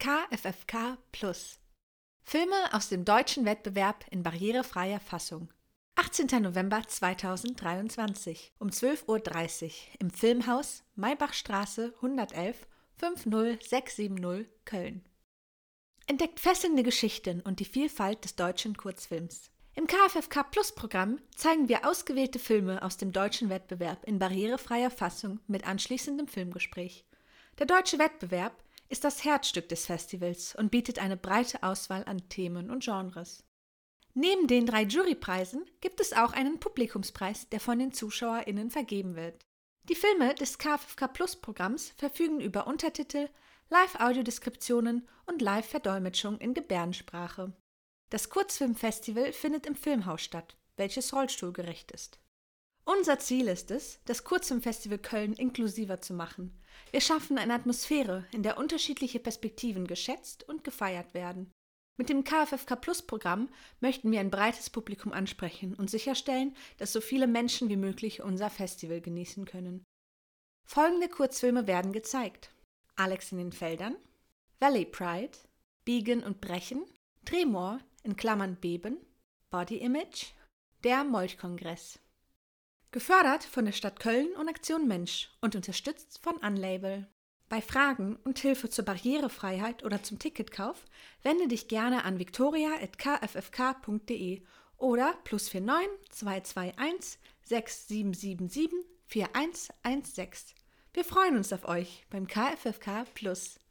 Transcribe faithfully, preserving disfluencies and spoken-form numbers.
K F F K Plus. Filme aus dem deutschen Wettbewerb in barrierefreier Fassung. achtzehnter November zweitausenddreiundzwanzig um zwölf Uhr dreißig im Filmhaus Maybachstraße hundertelf fünf null sechs sieben null Köln. Entdeckt fesselnde Geschichten und die Vielfalt des deutschen Kurzfilms. Im K F F K Plus Programm zeigen wir ausgewählte Filme aus dem deutschen Wettbewerb in barrierefreier Fassung mit anschließendem Filmgespräch. Der deutsche Wettbewerb ist das Herzstück des Festivals und bietet eine breite Auswahl an Themen und Genres. Neben den drei Jurypreisen gibt es auch einen Publikumspreis, der von den ZuschauerInnen vergeben wird. Die Filme des K F F K Plus Programms verfügen über Untertitel, Live-Audiodeskriptionen und Live-Verdolmetschung in Gebärdensprache. Das Kurzfilmfestival findet im Filmhaus statt, welches rollstuhlgerecht ist. Unser Ziel ist es, das Kurzfilmfestival Köln inklusiver zu machen. Wir schaffen eine Atmosphäre, in der unterschiedliche Perspektiven geschätzt und gefeiert werden. Mit dem K F F K Plus Programm möchten wir ein breites Publikum ansprechen und sicherstellen, dass so viele Menschen wie möglich unser Festival genießen können. Folgende Kurzfilme werden gezeigt: Alex in den Feldern, Valley Pride, Biegen und Brechen, Tremor in Klammern Beben, Body Image, der Molchkongress. Gefördert von der Stadt Köln und Aktion Mensch und unterstützt von Unlabel. Bei Fragen und Hilfe zur Barrierefreiheit oder zum Ticketkauf wende dich gerne an viktoria at k f f k punkt d e oder plus vier neun zwei zwei eins sechs sieben sieben sieben vier eins eins sechs. Wir freuen uns auf euch beim K F F K Plus.